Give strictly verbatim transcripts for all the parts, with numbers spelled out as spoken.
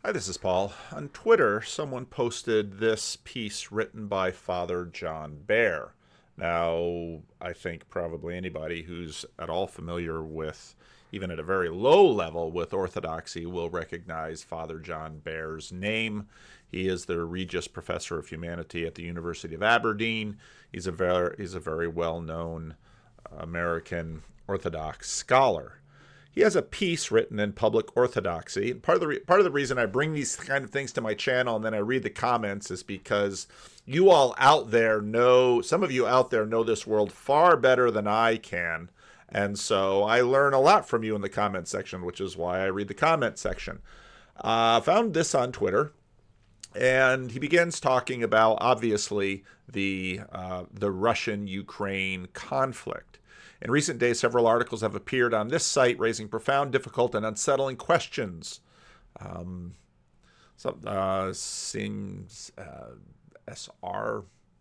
Hi, this is Paul. On Twitter, someone posted this piece written by Father John Behr. Now, I think probably anybody who's at all familiar with, even at a very low level, with Orthodoxy will recognize Father John Behr's name. He is the Regius Professor of Humanity at the University of Aberdeen. He's a very, he's a very well-known American Orthodox scholar. He has a piece written in Public Orthodoxy. And part of the re- part of the reason I bring these kind of things to my channel and then I read the comments is because you all out there know, some of you out there know this world far better than I can. And so I learn a lot from you in the comment section, which is why I read the comment section. I uh, found this on Twitter, and he begins talking about, obviously, the uh, the Russian-Ukraine conflict. In recent days, several articles have appeared on this site raising profound, difficult, and unsettling questions. Um, some, uh, seems, uh, S R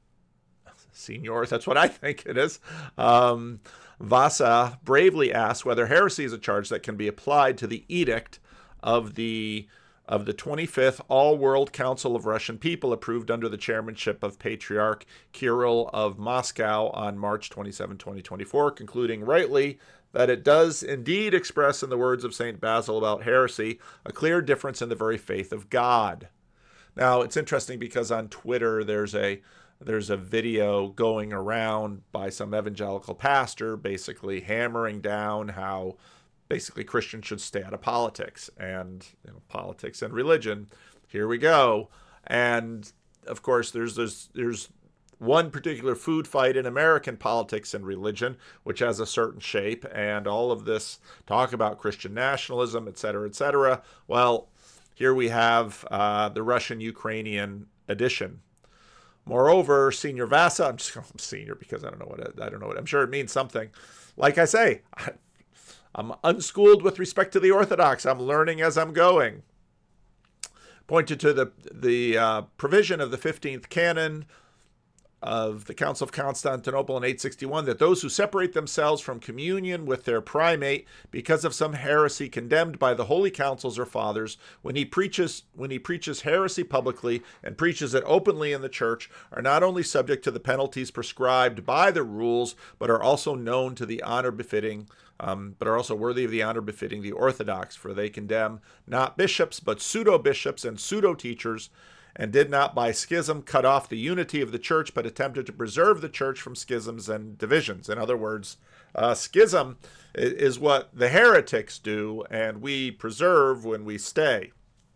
Senior, that's what I think it is. Um, Vasa bravely asks whether heresy is a charge that can be applied to the edict of the of the twenty-fifth All-World Council of Russian People, approved under the chairmanship of Patriarch Kirill of Moscow on March twenty-seventh, twenty twenty-four, concluding rightly that it does indeed express, in the words of Saint Basil about heresy, a clear difference in the very faith of God. Now, it's interesting because on Twitter there's a there's a video going around by some evangelical pastor basically hammering down how basically Christians should stay out of politics and, you know, politics and religion. Here we go. And of course, there's there's there's one particular food fight in American politics and religion, which has a certain shape, and all of this talk about Christian nationalism, et cetera, et cetera. Well, here we have uh, the Russian-Ukrainian edition. Moreover, Senior Vasa, I'm just going to senior because I don't know what it, I don't know what I'm sure it means something. Like I say, I, I'm unschooled with respect to the Orthodox. I'm learning as I'm going. Pointed to the the uh, provision of the fifteenth canon of the Council of Constantinople in eight sixty-one that those who separate themselves from communion with their primate because of some heresy condemned by the holy councils or fathers, when he preaches when he preaches heresy publicly and preaches it openly in the church, are not only subject to the penalties prescribed by the rules, but are also known to the honor befitting Um, but are also worthy of the honor befitting the Orthodox, for they condemn not bishops, but pseudo-bishops and pseudo-teachers, and did not by schism cut off the unity of the church, but attempted to preserve the church from schisms and divisions. In other words, uh, schism is what the heretics do, and we preserve when we stay.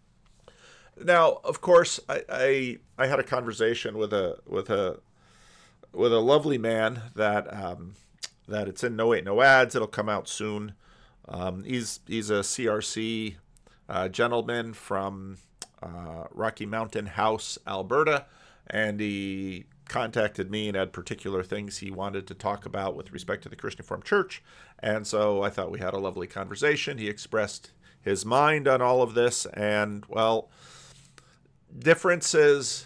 Now, of course, I, I, I had a conversation with a with a with a lovely man that um, that it's in No Wait No Ads. It'll come out soon. Um, he's he's a C R C uh, gentleman from uh, Rocky Mountain House, Alberta, and he contacted me and had particular things he wanted to talk about with respect to the Christian Reformed Church. And so I thought we had a lovely conversation. He expressed his mind on all of this, and well, differences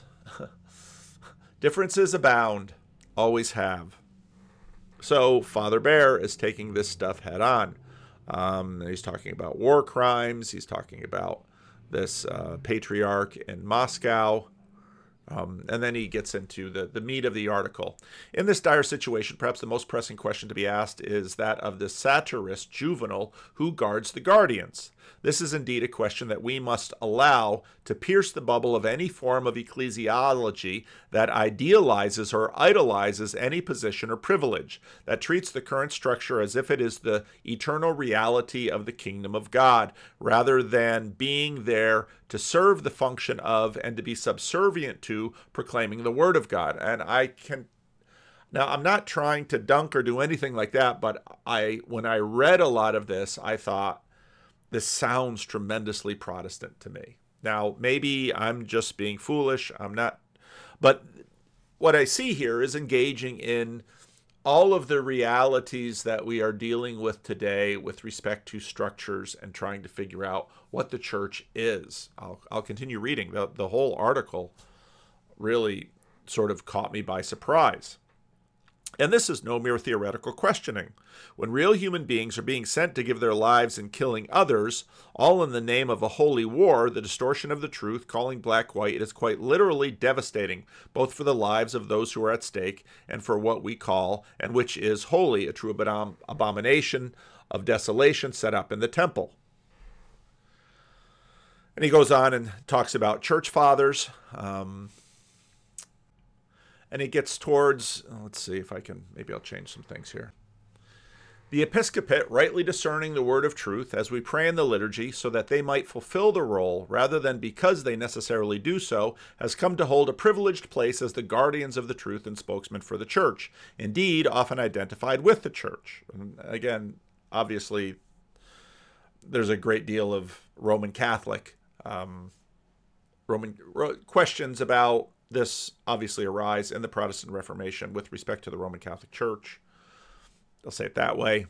differences abound, always have. So Father Behr is taking this stuff head on. Um, he's talking about war crimes. He's talking about this uh, patriarch in Moscow. Um, and then he gets into the, the meat of the article. In this dire situation, perhaps the most pressing question to be asked is that of the satirist Juvenal, who guards the guardians. This is indeed a question that we must allow to pierce the bubble of any form of ecclesiology that idealizes or idolizes any position or privilege, that treats the current structure as if it is the eternal reality of the kingdom of God, rather than being there to serve the function of and to be subservient to proclaiming the word of God. And I can Now, I'm not trying to dunk or do anything like that, but I, when I read a lot of this, I thought, this sounds tremendously Protestant to me. Now, maybe I'm just being foolish. I'm not. But what I see here is engaging in all of the realities that we are dealing with today with respect to structures and trying to figure out what the church is. I'll, I'll continue reading. The, the whole article really sort of caught me by surprise. And this is no mere theoretical questioning. When real human beings are being sent to give their lives in killing others, all in the name of a holy war, the distortion of the truth, calling black white, is quite literally devastating, both for the lives of those who are at stake and for what we call, and which is holy, a true abom- abomination of desolation set up in the temple. And he goes on and talks about church fathers. Um, And he gets towards, let's see if I can, maybe I'll change some things here. The episcopate, rightly discerning the word of truth as we pray in the liturgy so that they might fulfill the role rather than because they necessarily do so, has come to hold a privileged place as the guardians of the truth and spokesmen for the church, indeed often identified with the church. And again, obviously, there's a great deal of Roman Catholic um, Roman ro- questions about this obviously arise in the Protestant Reformation with respect to the Roman Catholic Church. They'll say it that way.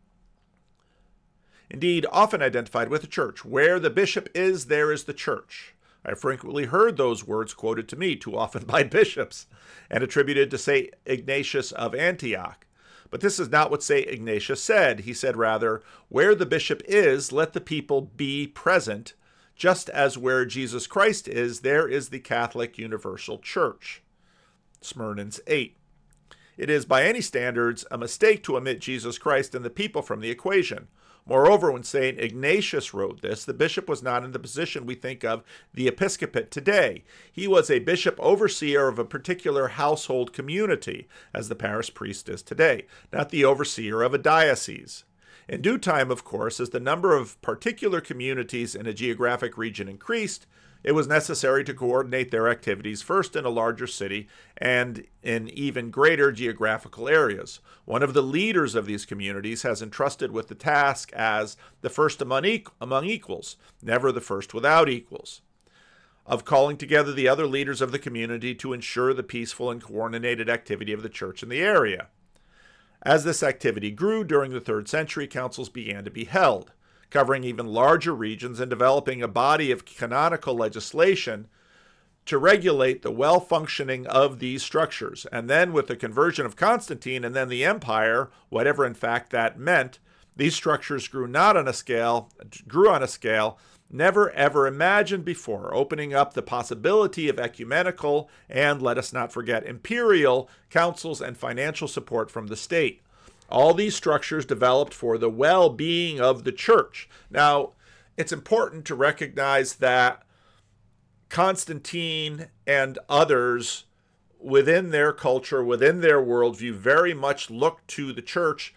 Indeed, often identified with the church. Where the bishop is, there is the church. I have frequently heard those words quoted to me, too often by bishops, and attributed to Saint Ignatius of Antioch. But this is not what Saint Ignatius said. He said rather, where the bishop is, let the people be present, just as where Jesus Christ is, there is the Catholic Universal Church. Smyrnans eight. It is, by any standards, a mistake to omit Jesus Christ and the people from the equation. Moreover, when Saint Ignatius wrote this, the bishop was not in the position we think of the episcopate today. He was a bishop overseer of a particular household community, as the parish priest is today, not the overseer of a diocese. In due time, of course, as the number of particular communities in a geographic region increased, it was necessary to coordinate their activities first in a larger city and in even greater geographical areas. One of the leaders of these communities has entrusted with the task as the first among equals, never the first without equals, of calling together the other leaders of the community to ensure the peaceful and coordinated activity of the church in the area. As this activity grew during the third century, councils began to be held, covering even larger regions and developing a body of canonical legislation to regulate the well-functioning of these structures. And then with the conversion of Constantine and then the empire, whatever in fact that meant, these structures grew not on a scale, grew on a scale never ever imagined before, opening up the possibility of ecumenical and, let us not forget, imperial councils and financial support from the state. All these structures developed for the well-being of the church. Now, it's important to recognize that Constantine and others within their culture, within their worldview, very much looked to the church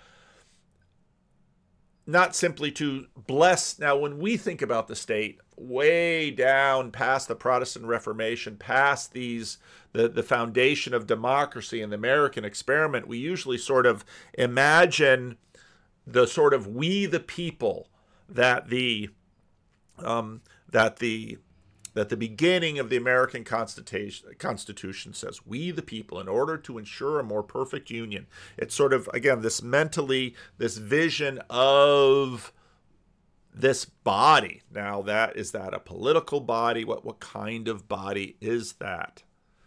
not simply to bless. Now, when we think about the state, way down past the Protestant Reformation, past these the, the foundation of democracy and the American experiment, we usually sort of imagine the sort of we the people that the um, that the that the beginning of the American Constitution, Constitution says, we the people, in order to ensure a more perfect union. It's sort of, again, this mentally, this vision of this body. Now, that is that a political body? What, what kind of body is that?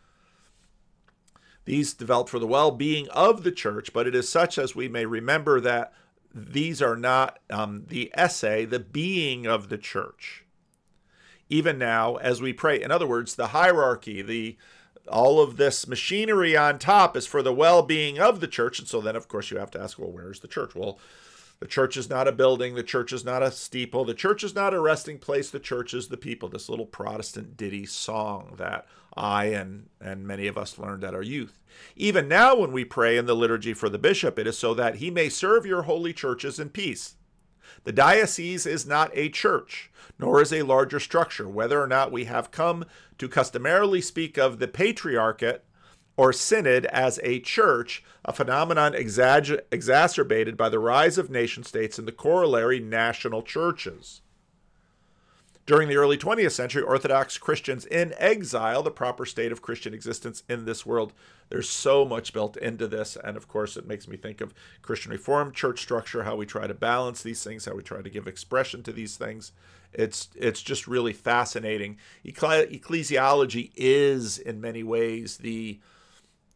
These developed for the well-being of the church, but it is such as we may remember that these are not um, the essay, the being of the church. Even now, as we pray, in other words, the hierarchy, the all of this machinery on top is for the well-being of the church. And so then, of course, you have to ask, well, where's the church? Well, the church is not a building. The church is not a steeple. The church is not a resting place. The church is the people. This little Protestant ditty song that I and, and many of us learned at our youth. Even now, when we pray in the liturgy for the bishop, it is so that he may serve your holy churches in peace. The diocese is not a church, nor is a larger structure. Whether or not we have come to customarily speak of the patriarchate or synod as a church, a phenomenon exagger- exacerbated by the rise of nation-states and the corollary national churches. During the early twentieth century, Orthodox Christians in exile, the proper state of Christian existence in this world, there's so much built into this. And of course, it makes me think of Christian Reformed church structure, how we try to balance these things, how we try to give expression to these things. It's it's just really fascinating. Ecclesiology is, in many ways, the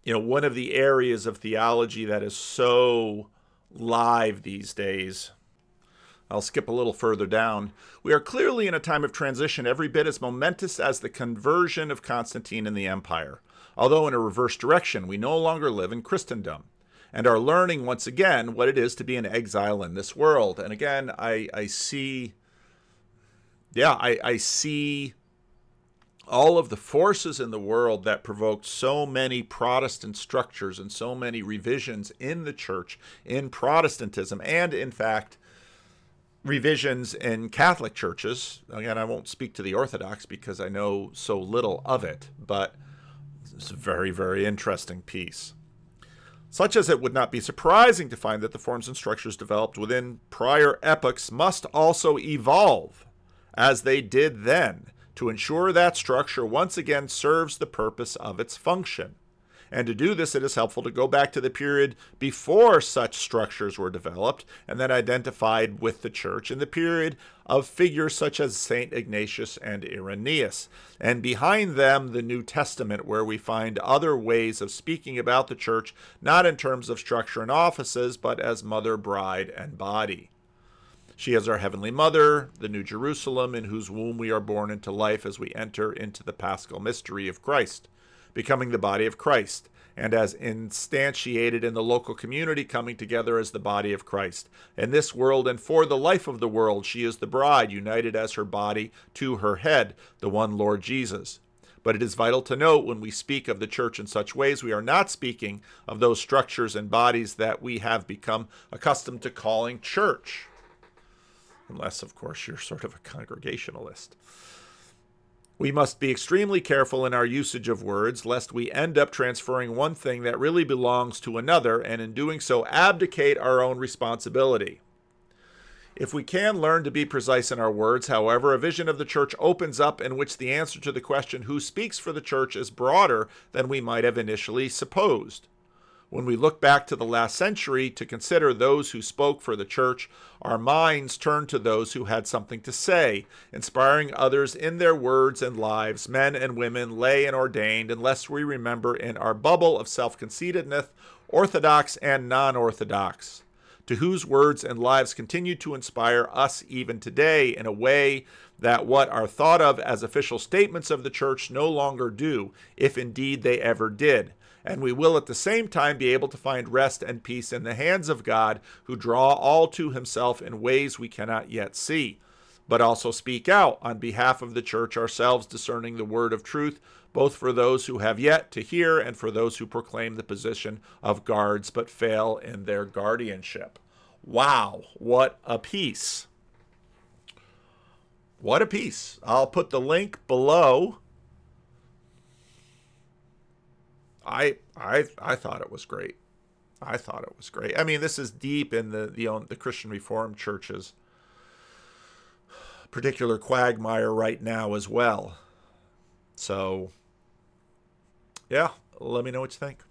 you know, one of the areas of theology that is so live these days. I'll skip a little further down. We are clearly in a time of transition every bit as momentous as the conversion of Constantine in the empire, although in a reverse direction. We no longer live in Christendom and are learning once again what it is to be an exile in this world. And again, I, I see, yeah, I, I see all of the forces in the world that provoked so many Protestant structures and so many revisions in the church, in Protestantism, and in fact, revisions in Catholic churches. Again, I won't speak to the Orthodox because I know so little of it, but it's a very, very interesting piece. Such as it would not be surprising to find that the forms and structures developed within prior epochs must also evolve, as they did then, to ensure that structure once again serves the purpose of its function. And to do this, it is helpful to go back to the period before such structures were developed and then identified with the church in the period of figures such as Saint Ignatius and Irenaeus. And behind them, the New Testament, where we find other ways of speaking about the church, not in terms of structure and offices, but as mother, bride, and body. She is our heavenly mother, the New Jerusalem, in whose womb we are born into life as we enter into the paschal mystery of Christ, becoming the body of Christ, and as instantiated in the local community, coming together as the body of Christ. In this world and for the life of the world, she is the bride, united as her body to her head, the one Lord Jesus. But it is vital to note when we speak of the church in such ways, we are not speaking of those structures and bodies that we have become accustomed to calling church. Unless, of course, you're sort of a Congregationalist. We must be extremely careful in our usage of words, lest we end up transferring one thing that really belongs to another, and in doing so abdicate our own responsibility. If we can learn to be precise in our words, however, a vision of the church opens up in which the answer to the question who speaks for the church is broader than we might have initially supposed. When we look back to the last century to consider those who spoke for the church, our minds turn to those who had something to say, inspiring others in their words and lives, men and women, lay and ordained, unless we remember in our bubble of self-conceitedness, orthodox and non-orthodox, to whose words and lives continue to inspire us even today in a way that what are thought of as official statements of the church no longer do, if indeed they ever did. And we will at the same time be able to find rest and peace in the hands of God, who draw all to himself in ways we cannot yet see, but also speak out on behalf of the church ourselves, discerning the word of truth, both for those who have yet to hear and for those who proclaim the position of guards but fail in their guardianship. Wow, what a piece. What a piece. I'll put the link below. I I I thought it was great. I thought it was great. I mean, this is deep in the the, the Christian Reformed church's particular quagmire right now as well. So, yeah, let me know what you think.